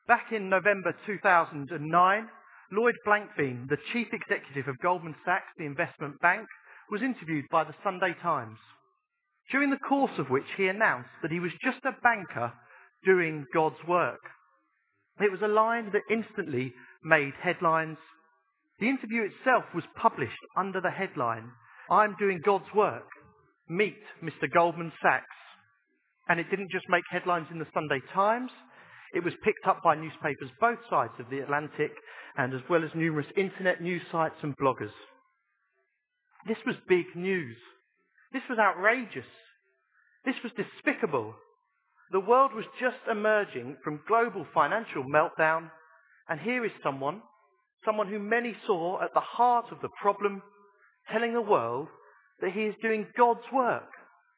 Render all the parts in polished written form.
Back in November 2009, Lloyd Blankfein, the chief executive of Goldman Sachs, the investment bank, was interviewed by the Sunday Times, during the course of which he announced that he was just a banker doing God's work. It was a line that instantly made headlines. The interview itself was published under the headline, "I'm doing God's work. Meet Mr. Goldman Sachs." And it didn't just make headlines in the Sunday Times. It was picked up by newspapers both sides of the Atlantic, and as well as numerous internet news sites and bloggers. This was big news. This was outrageous. This was despicable. The world was just emerging from global financial meltdown, and here is someone who many saw at the heart of the problem, telling the world that he is doing God's work.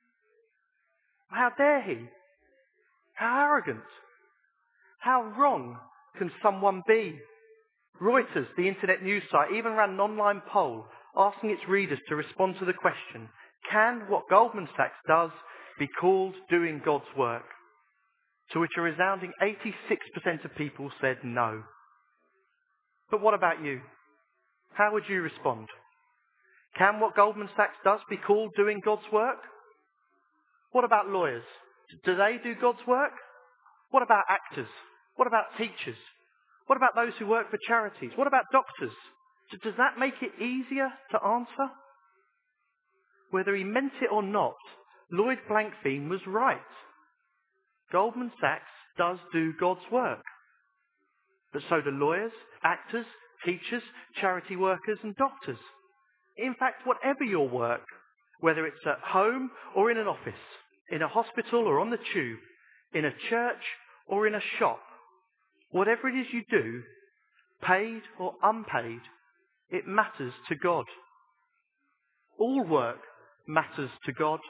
How dare he? How arrogant? How wrong can someone be? Reuters, the internet news site, even ran an online poll asking its readers to respond to the question, can what Goldman Sachs does be called doing God's work? To which a resounding 86% of people said no. But what about you? How would you respond? Can what Goldman Sachs does be called doing God's work? What about lawyers? Do they do God's work? What about actors? What about teachers? What about those who work for charities? What about doctors? Does that make it easier to answer? Whether he meant it or not, Lloyd Blankfein was right. Goldman Sachs does do God's work. But so do lawyers, actors, teachers, charity workers and doctors. In fact, whatever your work, whether it's at home or in an office, in a hospital or on the tube, in a church or in a shop, whatever it is you do, paid or unpaid, it matters to God. All work matters to God.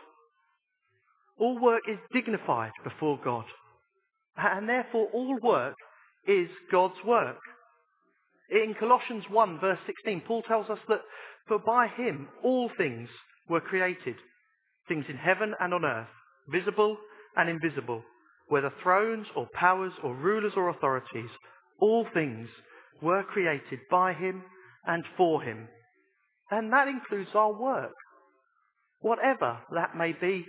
All work is dignified before God. And therefore all work is God's work. In Colossians 1 verse 16, Paul tells us that for by him all things were created, things in heaven and on earth, visible and invisible, whether thrones or powers or rulers or authorities, all things were created by him and for him. And that includes our work, whatever that may be.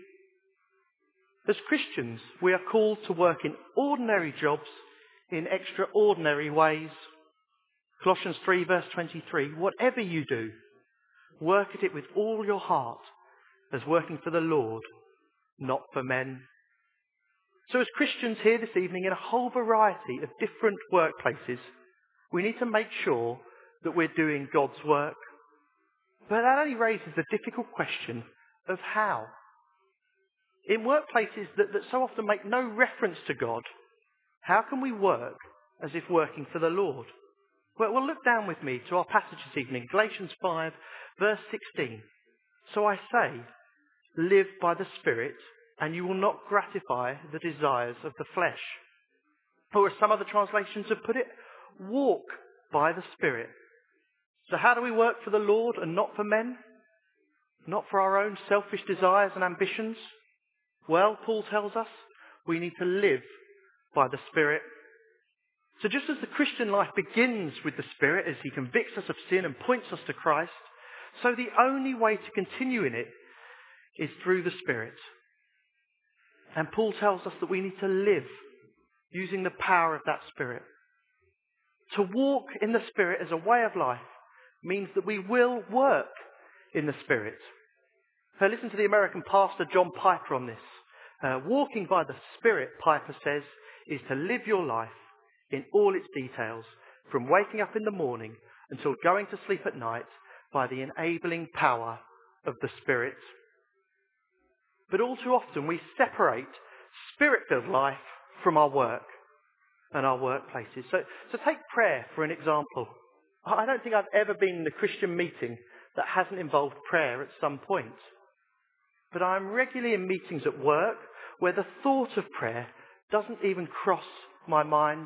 As Christians, we are called to work in ordinary jobs in extraordinary ways. Colossians 3 verse 23, whatever you do, work at it with all your heart, as working for the Lord, not for men. So as Christians here this evening in a whole variety of different workplaces, we need to make sure that we're doing God's work. But that only raises the difficult question of how. In workplaces that so often make no reference to God, how can we work as if working for the Lord? Well, look down with me to our passage this evening, Galatians 5 verse 16. So I say, live by the Spirit, and you will not gratify the desires of the flesh. Or as some other translations have put it, walk by the Spirit. So how do we work for the Lord and not for men? Not for our own selfish desires and ambitions? Well, Paul tells us we need to live by the Spirit. So just as the Christian life begins with the Spirit as he convicts us of sin and points us to Christ, so the only way to continue in it is through the Spirit. And Paul tells us that we need to live using the power of that Spirit. To walk in the Spirit as a way of life means that we will work in the Spirit. Listen to the American pastor John Piper on this. Walking by the Spirit, Piper says, is to live your life in all its details, from waking up in the morning until going to sleep at night, by the enabling power of the Spirit. But all too often we separate Spirit-filled life from our work and our workplaces. So take prayer for an example. I don't think I've ever been in a Christian meeting that hasn't involved prayer at some point. But I'm regularly in meetings at work where the thought of prayer doesn't even cross my mind.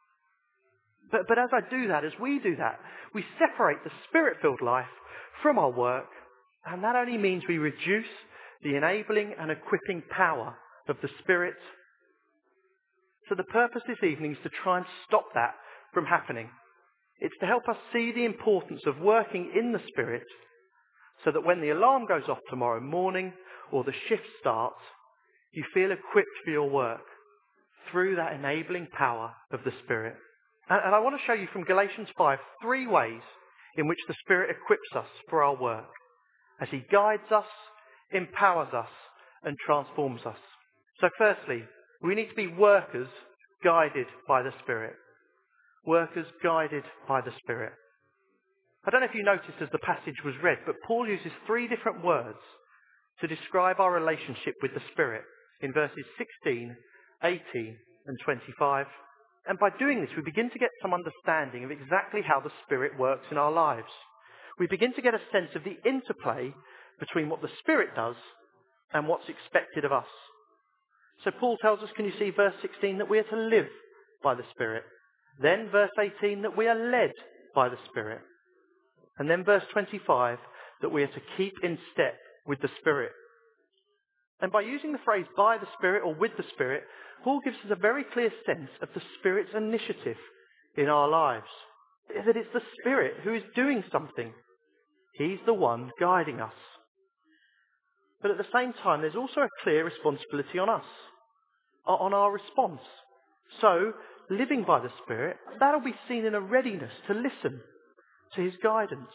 But as I do that, as we do that, we separate the Spirit-filled life from our work, and that only means we reduce the enabling and equipping power of the Spirit. So the purpose this evening is to try and stop that from happening. It's to help us see the importance of working in the Spirit so that when the alarm goes off tomorrow morning or the shift starts, you feel equipped for your work through that enabling power of the Spirit. And I want to show you from Galatians 5 3 ways in which the Spirit equips us for our work as he guides us, empowers us, and transforms us. So firstly, we need to be workers guided by the Spirit. Workers guided by the Spirit. I don't know if you noticed as the passage was read, but Paul uses 3 different words to describe our relationship with the Spirit in verses 16, 18 and 25. And by doing this, we begin to get some understanding of exactly how the Spirit works in our lives. We begin to get a sense of the interplay between what the Spirit does and what's expected of us. So Paul tells us, can you see verse 16, that we are to live by the Spirit. Then verse 18, that we are led by the Spirit. And then verse 25, that we are to keep in step with the Spirit. And by using the phrase by the Spirit or with the Spirit, Paul gives us a very clear sense of the Spirit's initiative in our lives. That it's the Spirit who is doing something. He's the one guiding us. But at the same time, there's also a clear responsibility on us, on our response. So, living by the Spirit, that'll be seen in a readiness to listen to his guidance.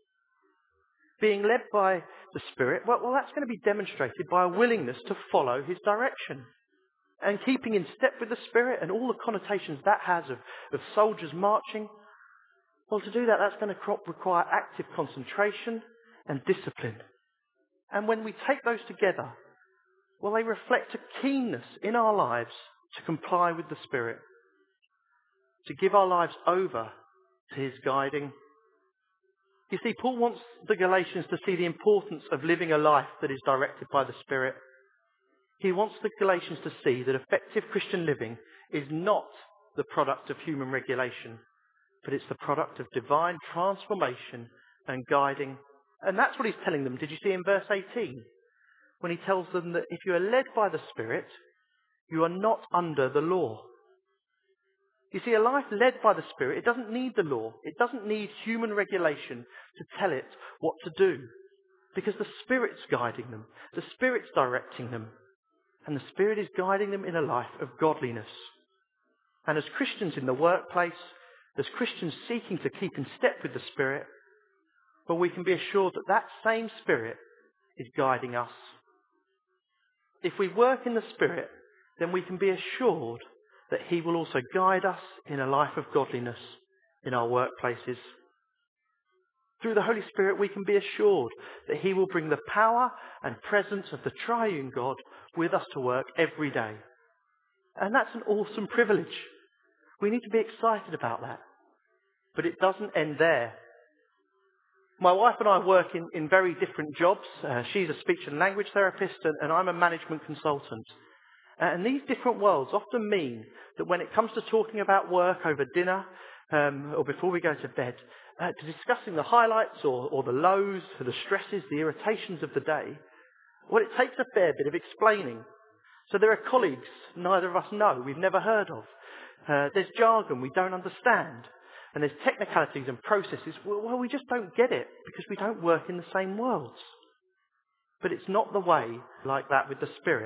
Being led by the Spirit, well, that's going to be demonstrated by a willingness to follow his direction. And keeping in step with the Spirit and all the connotations that has of soldiers marching, well, to do that, that's going to require active concentration and discipline. And when we take those together, well, they reflect a keenness in our lives to comply with the Spirit, to give our lives over to his guiding. You see, Paul wants the Galatians to see the importance of living a life that is directed by the Spirit. He wants the Galatians to see that effective Christian living is not the product of human regulation, but it's the product of divine transformation and guiding. And that's what he's telling them. Did you see in verse 18? When he tells them that if you are led by the Spirit, you are not under the law. You see, a life led by the Spirit, it doesn't need the law. It doesn't need human regulation to tell it what to do. Because the Spirit's guiding them. The Spirit's directing them. And the Spirit is guiding them in a life of godliness. And as Christians in the workplace, as Christians seeking to keep in step with the Spirit, well, we can be assured that that same Spirit is guiding us. If we work in the Spirit, then we can be assured that he will also guide us in a life of godliness in our workplaces. Through the Holy Spirit, we can be assured that he will bring the power and presence of the triune God with us to work every day. And that's an awesome privilege. We need to be excited about that. But it doesn't end there. My wife and I work in very different jobs. She's a speech and language therapist and I'm a management consultant. And these different worlds often mean that when it comes to talking about work over dinner or before we go to bed, to discussing the highlights or the lows, the stresses, the irritations of the day, well, it takes a fair bit of explaining. So there are colleagues neither of us know, we've never heard of. There's jargon we don't understand. And there's technicalities and processes, well, we just don't get it because we don't work in the same worlds. But it's not the way like that with the Spirit.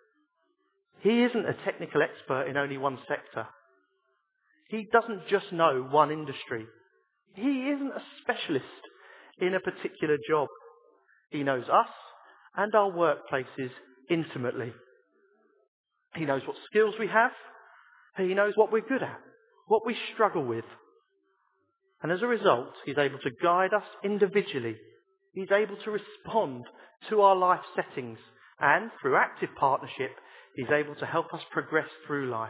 He isn't a technical expert in only one sector. He doesn't just know one industry. He isn't a specialist in a particular job. He knows us and our workplaces intimately. He knows what skills we have. He knows what we're good at, what we struggle with. And as a result, he's able to guide us individually. He's able to respond to our life settings. And through active partnership, he's able to help us progress through life.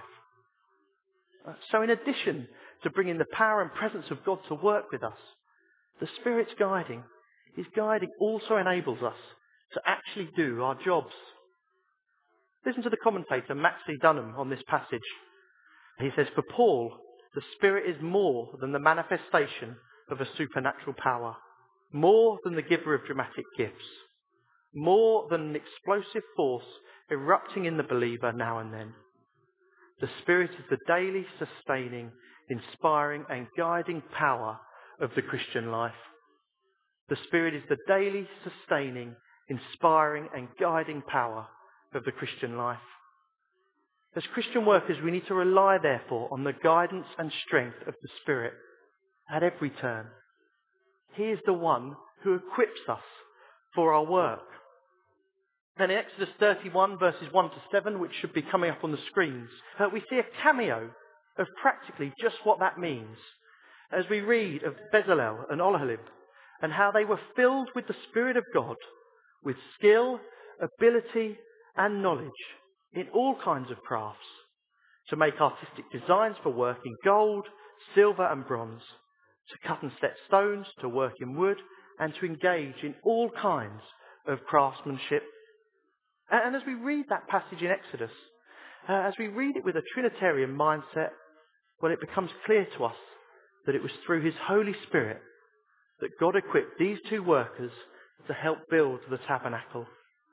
So in addition to bringing the power and presence of God to work with us, the Spirit's guiding. His guiding also enables us to actually do our jobs. Listen to the commentator Matt C. Dunham on this passage. He says, for Paul, the Spirit is more than the manifestation of a supernatural power, more than the giver of dramatic gifts, more than an explosive force erupting in the believer now and then. The Spirit is the daily sustaining, inspiring and guiding power of the Christian life. The Spirit is the daily sustaining, inspiring and guiding power of the Christian life. As Christian workers, we need to rely, therefore, on the guidance and strength of the Spirit at every turn. He is the one who equips us for our work. And in Exodus 31, verses 1 to 7, which should be coming up on the screens, we see a cameo of practically just what that means, as we read of Bezalel and Oholiab, and how they were filled with the Spirit of God, with skill, ability and knowledge in all kinds of crafts, to make artistic designs for work in gold, silver and bronze, to cut and set stones, to work in wood, and to engage in all kinds of craftsmanship. And as we read that passage in Exodus, as we read it with a Trinitarian mindset, well, it becomes clear to us that it was through his Holy Spirit that God equipped these two workers to help build the tabernacle.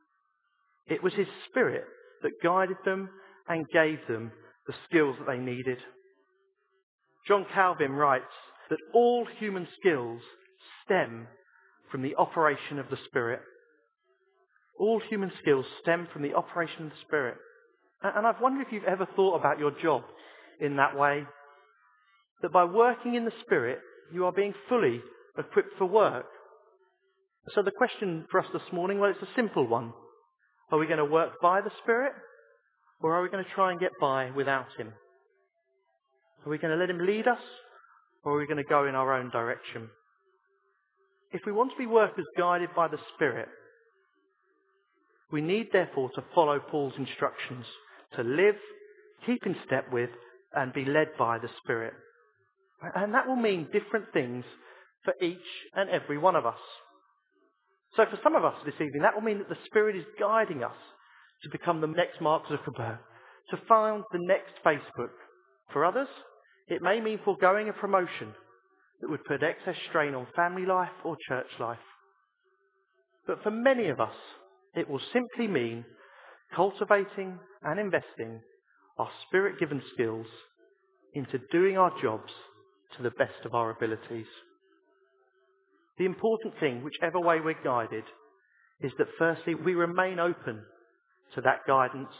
It was his Spirit that guided them and gave them the skills that they needed. John Calvin writes that all human skills stem from the operation of the Spirit. All human skills stem from the operation of the Spirit. And I've wondered if you've ever thought about your job in that way. That by working in the Spirit, you are being fully equipped for work. So the question for us this morning, well, it's a simple one. Are we going to work by the Spirit, or are we going to try and get by without him? Are we going to let him lead us, or are we going to go in our own direction? If we want to be workers guided by the Spirit, we need therefore to follow Paul's instructions to live, keep in step with, and be led by the Spirit. And that will mean different things for each and every one of us. So for some of us this evening, that will mean that the Spirit is guiding us to become the next Mark Zuckerberg, to found the next Facebook. For others, it may mean foregoing a promotion that would put excess strain on family life or church life. But for many of us, it will simply mean cultivating and investing our Spirit-given skills into doing our jobs to the best of our abilities. The important thing, whichever way we're guided, is that firstly we remain open to that guidance.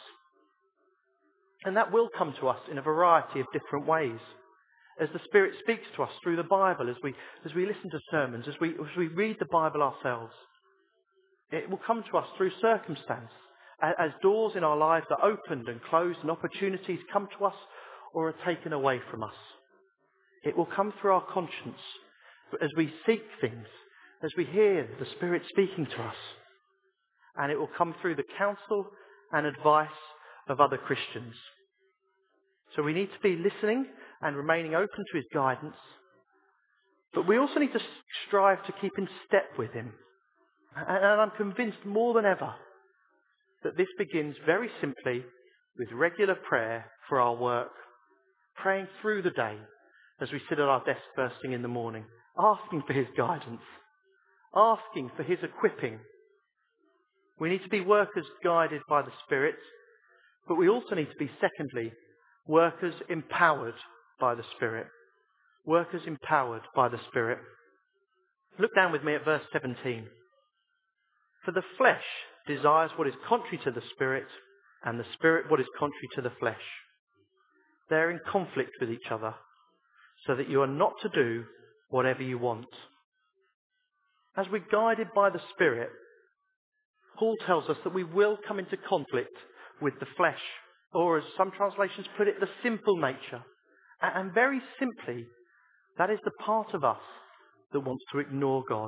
And that will come to us in a variety of different ways. As the Spirit speaks to us through the Bible, as we listen to sermons, as we read the Bible ourselves. It will come to us through circumstance, as doors in our lives are opened and closed and opportunities come to us or are taken away from us. It will come through our conscience as we seek things, as we hear the Spirit speaking to us. And it will come through the counsel and advice of other Christians. So we need to be listening and remaining open to his guidance. But we also need to strive to keep in step with him. And I'm convinced more than ever that this begins very simply with regular prayer for our work. Praying through the day as we sit at our desk first thing in the morning. Asking for his guidance. Asking for his equipping. We need to be workers guided by the Spirit. But we also need to be, secondly, workers empowered by the Spirit. Workers empowered by the Spirit. Look down with me at verse 17. For the flesh desires what is contrary to the Spirit, and the Spirit what is contrary to the flesh. They are in conflict with each other, so that you are not to do whatever you want. As we're guided by the Spirit, Paul tells us that we will come into conflict with the flesh, or as some translations put it, the sinful nature. And very simply, that is the part of us that wants to ignore God.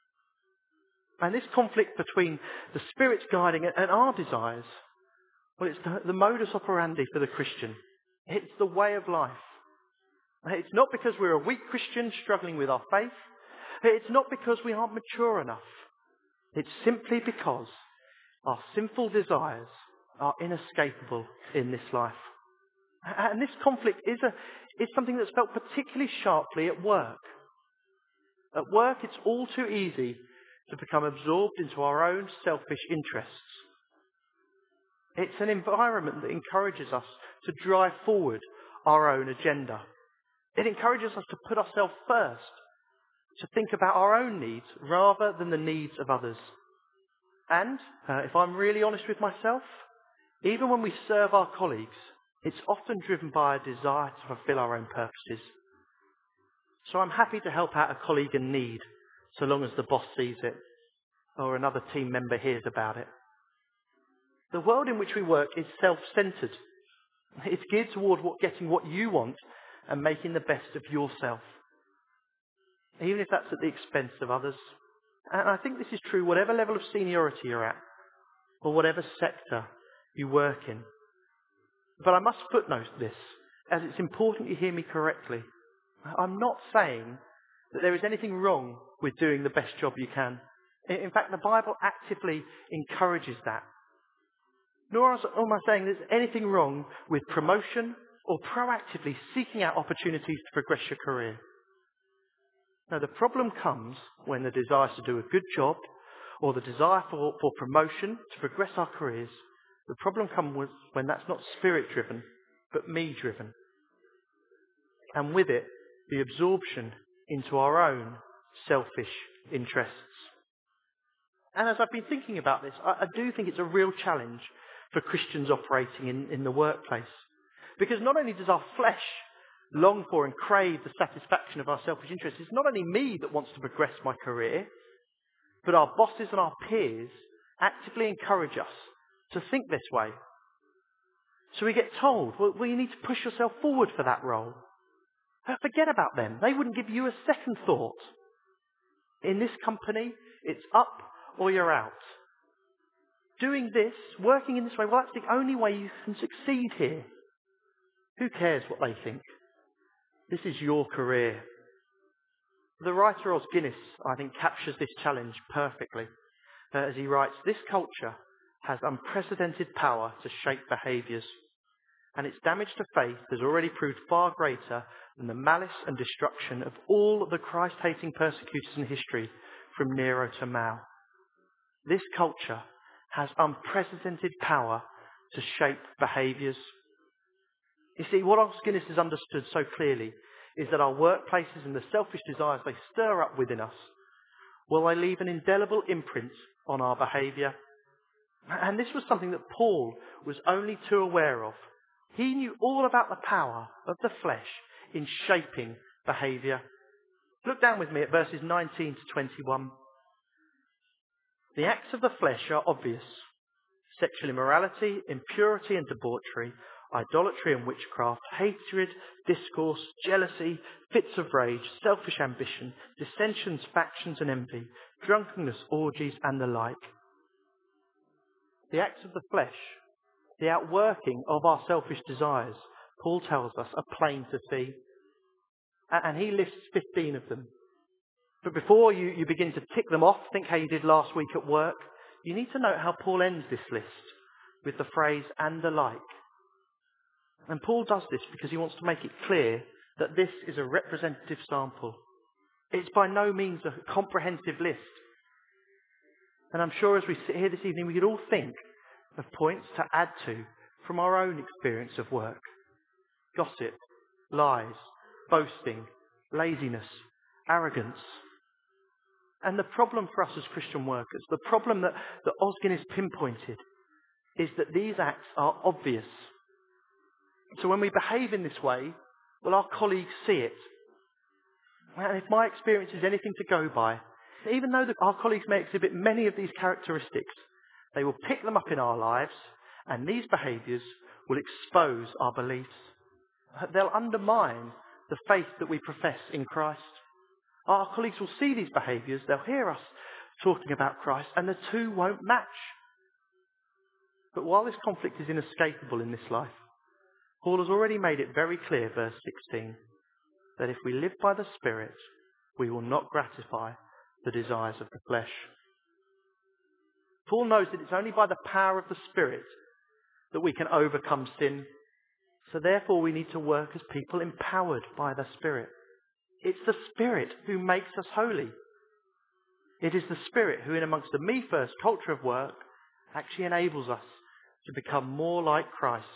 And this conflict between the Spirit's guiding and our desires, well, it's the modus operandi for the Christian. It's the way of life. It's not because we're a weak Christian struggling with our faith. It's not because we aren't mature enough. It's simply because our sinful desires are inescapable in this life. And this conflict is something that's felt particularly sharply at work. At work, it's all too easy to become absorbed into our own selfish interests. It's an environment that encourages us to drive forward our own agenda. It encourages us to put ourselves first, to think about our own needs rather than the needs of others. And, if I'm really honest with myself, even when we serve our colleagues, it's often driven by a desire to fulfill our own purposes. So I'm happy to help out a colleague in need, so long as the boss sees it, or another team member hears about it. The world in which we work is self-centred. It's geared toward getting what you want and making the best of yourself, even if that's at the expense of others. And I think this is true whatever level of seniority you're at, or whatever sector you work in. But I must footnote this, as it's important you hear me correctly. I'm not saying that there is anything wrong with doing the best job you can. In fact, the Bible actively encourages that. Nor am I saying there's anything wrong with promotion or proactively seeking out opportunities to progress your career. No, the problem comes when the desire to do a good job or the desire for promotion to progress our careers. The problem comes when that's not spirit-driven, but me-driven. And with it, the absorption into our own selfish interests. And as I've been thinking about this, I do think it's a real challenge for Christians operating in the workplace. Because not only does our flesh long for and crave the satisfaction of our selfish interests, it's not only me that wants to progress my career, but our bosses and our peers actively encourage us to think this way. So we get told, well, you need to push yourself forward for that role. Forget about them. They wouldn't give you a second thought. In this company, it's up or you're out. Doing this, working in this way, well, that's the only way you can succeed here. Who cares what they think? This is your career. The writer Os Guinness, I think, captures this challenge perfectly. As he writes, this culture has unprecedented power to shape behaviours, and its damage to faith has already proved far greater than the malice and destruction of all the Christ-hating persecutors in history, from Nero to Mao. This culture has unprecedented power to shape behaviours. You see, what Os Guinness has understood so clearly is that our workplaces and the selfish desires they stir up within us, well, they leave an indelible imprint on our behaviour. And this was something that Paul was only too aware of. He knew all about the power of the flesh in shaping behaviour. Look down with me at verses 19 to 21. The acts of the flesh are obvious: sexual immorality, impurity and debauchery, idolatry and witchcraft, hatred, discourse, jealousy, fits of rage, selfish ambition, dissensions, factions and envy, drunkenness, orgies and the like. The acts of the flesh, the outworking of our selfish desires, Paul tells us, are plain to see. And he lists 15 of them. But before you begin to tick them off, think how you did last week at work, you need to note how Paul ends this list with the phrase, and the like. And Paul does this because he wants to make it clear that this is a representative sample. It's by no means a comprehensive list. And I'm sure as we sit here this evening, we could all think of points to add to from our own experience of work. Gossip, lies, boasting, laziness, arrogance. And the problem for us as Christian workers, the problem that Os Guinness pinpointed, is that these acts are obvious. So when we behave in this way, well, our colleagues see it. And if my experience is anything to go by, even though our colleagues may exhibit many of these characteristics, they will pick them up in our lives, and these behaviours will expose our beliefs. They'll undermine the faith that we profess in Christ. Our colleagues will see these behaviours, they'll hear us talking about Christ, and the two won't match. But while this conflict is inescapable in this life, Paul has already made it very clear, verse 16, that if we live by the Spirit, we will not gratify the desires of the flesh. Paul knows that it's only by the power of the Spirit that we can overcome sin. So therefore we need to work as people empowered by the Spirit. It's the Spirit who makes us holy. It is the Spirit who, in amongst the me-first culture of work, actually enables us to become more like Christ.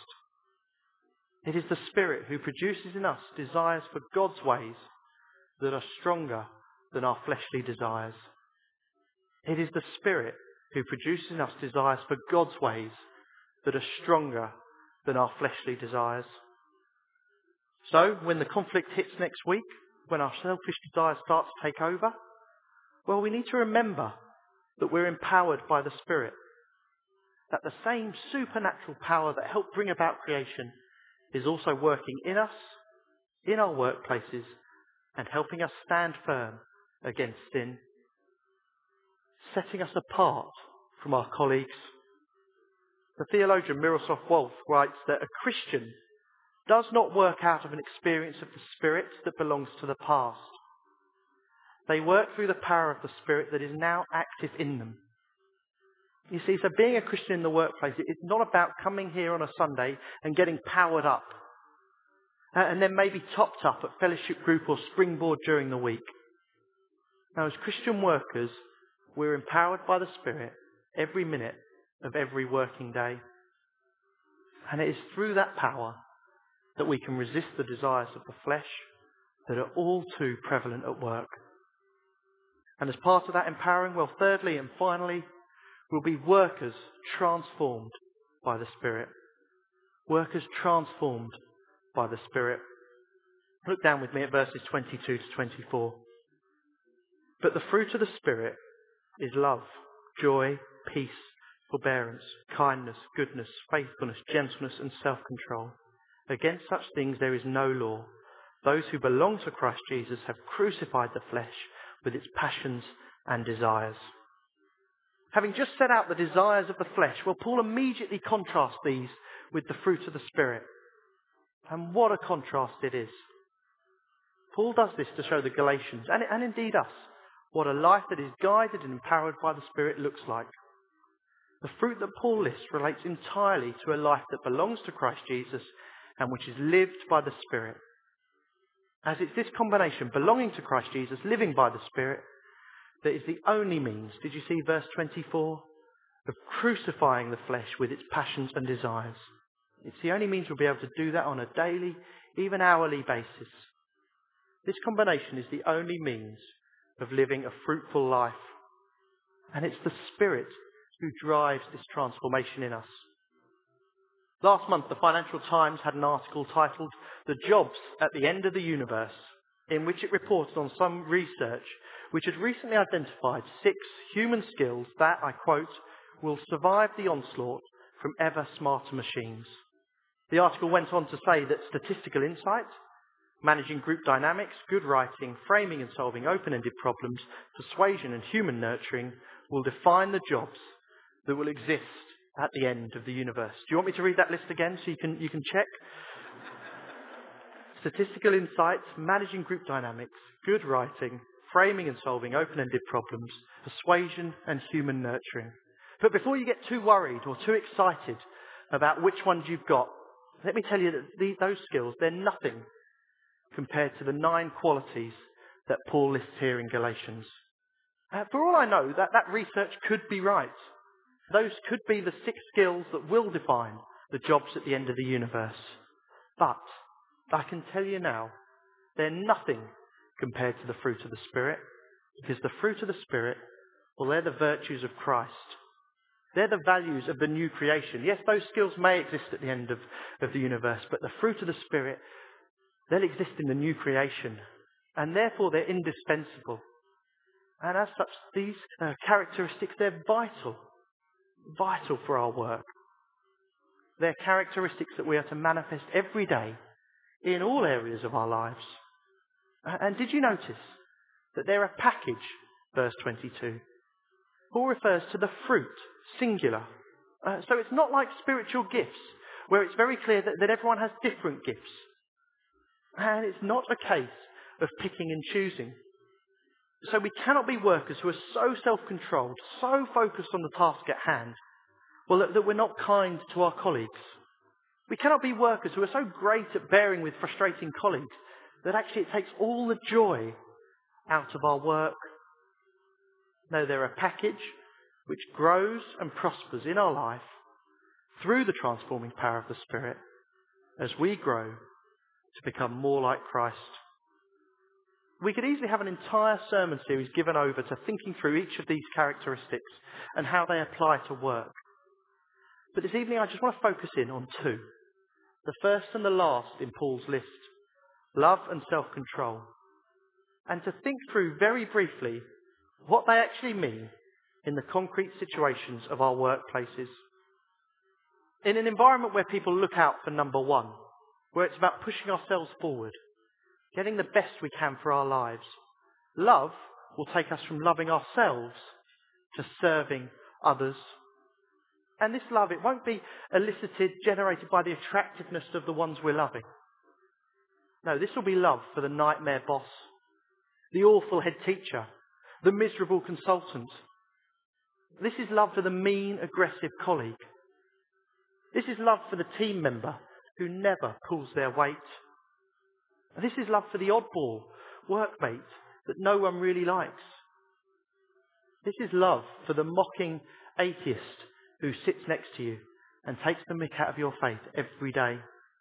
It is the Spirit who produces in us desires for God's ways that are stronger than our fleshly desires. It is the Spirit who produces in us desires for God's ways that are stronger than our fleshly desires. So, when the conflict hits next week, when our selfish desires start to take over, well, we need to remember that we're empowered by the Spirit. That the same supernatural power that helped bring about creation is also working in us, in our workplaces, and helping us stand firm against sin, setting us apart from our colleagues. The theologian Miroslav Volf writes that a Christian does not work out of an experience of the Spirit that belongs to the past. They work through the power of the Spirit that is now active in them. You see, so being a Christian in the workplace, it's not about coming here on a Sunday and getting powered up and then maybe topped up at fellowship group or springboard during the week. Now, as Christian workers, we're empowered by the Spirit every minute of every working day. And it is through that power that we can resist the desires of the flesh that are all too prevalent at work. And as part of that empowering, well, thirdly and finally, we'll be workers transformed by the Spirit. Workers transformed by the Spirit. Look down with me at verses 22 to 24. But the fruit of the Spirit is love, joy, peace, forbearance, kindness, goodness, faithfulness, gentleness, and self-control. Against such things there is no law. Those who belong to Christ Jesus have crucified the flesh with its passions and desires. Having just set out the desires of the flesh, well, Paul immediately contrasts these with the fruit of the Spirit. And what a contrast it is. Paul does this to show the Galatians, and indeed us, what a life that is guided and empowered by the Spirit looks like. The fruit that Paul lists relates entirely to a life that belongs to Christ Jesus and which is lived by the Spirit. As it's this combination, belonging to Christ Jesus, living by the Spirit, that is the only means, did you see verse 24, of crucifying the flesh with its passions and desires. It's the only means we'll be able to do that on a daily, even hourly basis. This combination is the only means of living a fruitful life. And it's the Spirit who drives this transformation in us. Last month, the Financial Times had an article titled "The Jobs at the End of the Universe," in which it reported on some research which had recently identified 6 human skills that, I quote, will survive the onslaught from ever smarter machines. The article went on to say that statistical insight, managing group dynamics, good writing, framing and solving open-ended problems, persuasion and human nurturing will define the jobs that will exist at the end of the universe. Do you want me to read that list again so you can check? Statistical insights, managing group dynamics, good writing, framing and solving open-ended problems, persuasion and human nurturing. But before you get too worried or too excited about which ones you've got, let me tell you that those skills, they're nothing compared to the 9 qualities that Paul lists here in Galatians. For all I know, that research could be right. Those could be the 6 skills that will define the jobs at the end of the universe. But I can tell you now, they're nothing compared to the fruit of the Spirit, because the fruit of the Spirit, well, they're the virtues of Christ. They're the values of the new creation. Yes, those skills may exist at the end of the universe, but the fruit of the Spirit, they'll exist in the new creation, and therefore they're indispensable. And as such, these characteristics, they're vital for our work. They're characteristics that we are to manifest every day in all areas of our lives. And did you notice that they're a package, verse 22? Paul refers to the fruit, singular. So it's not like spiritual gifts, where it's very clear that everyone has different gifts. And it's not a case of picking and choosing. So we cannot be workers who are so self-controlled, so focused on the task at hand, well, that we're not kind to our colleagues. We cannot be workers who are so great at bearing with frustrating colleagues that actually it takes all the joy out of our work. No, they're a package which grows and prospers in our life through the transforming power of the Spirit as we grow to become more like Christ. We could easily have an entire sermon series given over to thinking through each of these characteristics and how they apply to work. But this evening I just want to focus in on two. The first and the last in Paul's list, love and self-control. And to think through very briefly what they actually mean in the concrete situations of our workplaces. In an environment where people look out for number one, where it's about pushing ourselves forward, getting the best we can for our lives, love will take us from loving ourselves to serving others. And this love, it won't be elicited, generated by the attractiveness of the ones we're loving. No, this will be love for the nightmare boss, the awful head teacher, the miserable consultant. This is love for the mean, aggressive colleague. This is love for the team member who never pulls their weight. This is love for the oddball workmate that no one really likes. This is love for the mocking atheist who sits next to you and takes the mick out of your faith every day.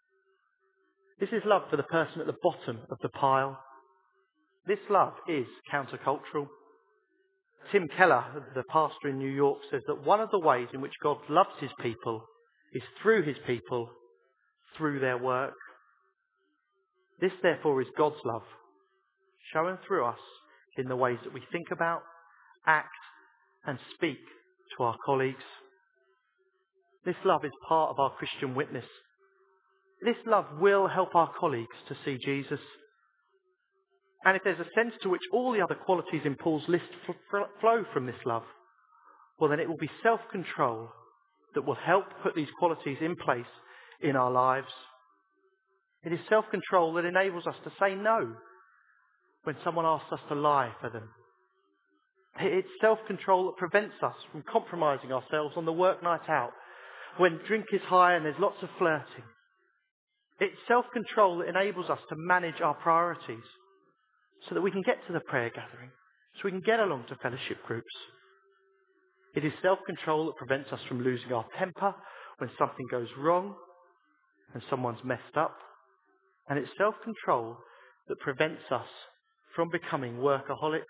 This is love for the person at the bottom of the pile. This love is countercultural. Tim Keller, the pastor in New York, says that one of the ways in which God loves his people is through his people, through their work. This, therefore, is God's love, shown through us in the ways that we think about, act, and speak to our colleagues. This love is part of our Christian witness. This love will help our colleagues to see Jesus. And if there's a sense to which all the other qualities in Paul's list flow from this love, well, then it will be self-control that will help put these qualities in place in our lives. It is self-control that enables us to say no when someone asks us to lie for them. It's self-control that prevents us from compromising ourselves on the work night out when drink is high and there's lots of flirting. It's self-control that enables us to manage our priorities so that we can get to the prayer gathering, so we can get along to fellowship groups. It is self-control that prevents us from losing our temper when something goes wrong and someone's messed up. And it's self-control that prevents us from becoming workaholics.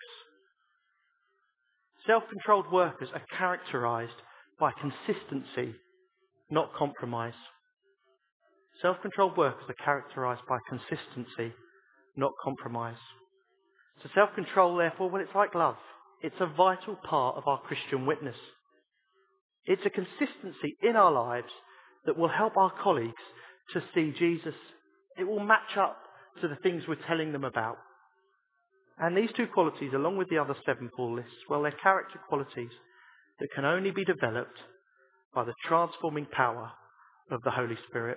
Self-controlled workers are characterized by consistency, not compromise. Self-controlled workers are characterized by consistency, not compromise. So self-control, therefore, well, it's like love. It's a vital part of our Christian witness. It's a consistency in our lives that will help our colleagues to see Jesus. It will match up to the things we're telling them about. And these two qualities, along with the other 7 Paul lists, well, they're character qualities that can only be developed by the transforming power of the Holy Spirit.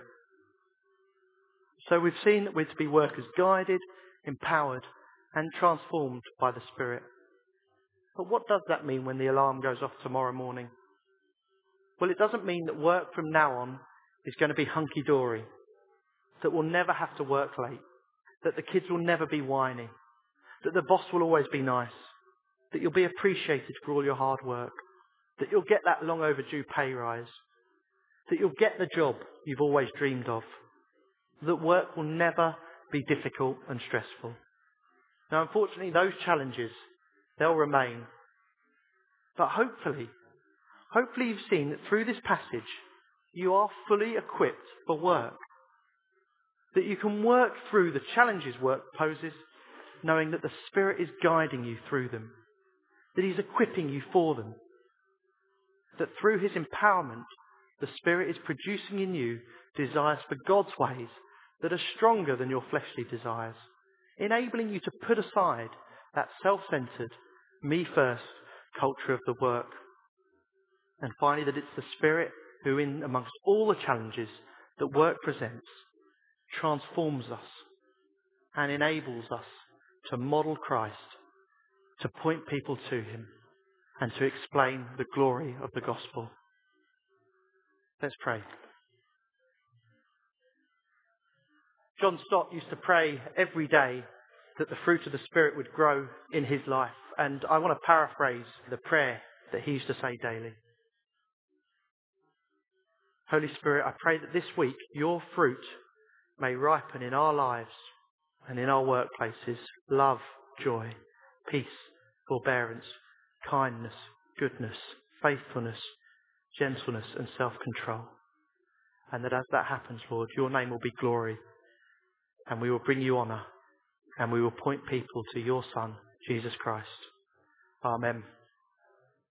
So we've seen that we're to be workers guided, empowered, and transformed by the Spirit. But what does that mean when the alarm goes off tomorrow morning? Well, it doesn't mean that work from now on is going to be hunky-dory, that we'll never have to work late, that the kids will never be whiny, that the boss will always be nice, that you'll be appreciated for all your hard work, that you'll get that long overdue pay rise, that you'll get the job you've always dreamed of, that work will never be difficult and stressful. Now, unfortunately, those challenges, they'll remain. But hopefully you've seen that through this passage, you are fully equipped for work. That you can work through the challenges work poses, knowing that the Spirit is guiding you through them. That He's equipping you for them. That through His empowerment, the Spirit is producing in you desires for God's ways that are stronger than your fleshly desires, enabling you to put aside that self-centered, me-first culture of the work. And finally, that it's the Spirit who, in amongst all the challenges that work presents, transforms us and enables us to model Christ, to point people to Him, and to explain the glory of the gospel. Let's pray. John Stott used to pray every day that the fruit of the Spirit would grow in his life. And I want to paraphrase the prayer that he used to say daily. Holy Spirit, I pray that this week your fruit may ripen in our lives and in our workplaces. Love, joy, peace, forbearance, kindness, goodness, faithfulness, gentleness and self-control. And that as that happens, Lord, your name will be glory and we will bring you honour and we will point people to your Son, Jesus Christ. Amen.